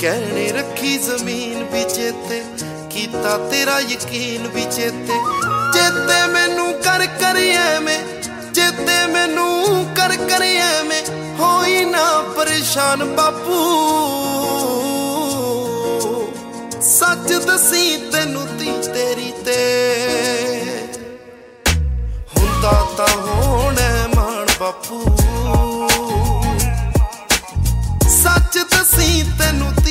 गहने रखी जमीन भी चेते कीता तेरा यकीन भी चेते चेते मैनू कर एवें चेते मैनू कर एवें होई ना परेशान बापू सच दसी तेनू धी तेरी ते हुंदा तां होणे मान बापू सच दसी तेनू